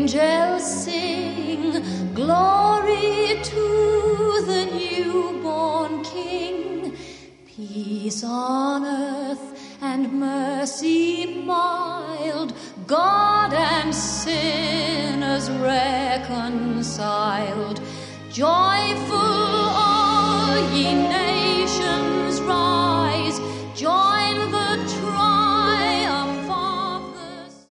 angels sing, glory to the newborn King. Peace on earth and mercy mild, God and sinners reconciled, joyful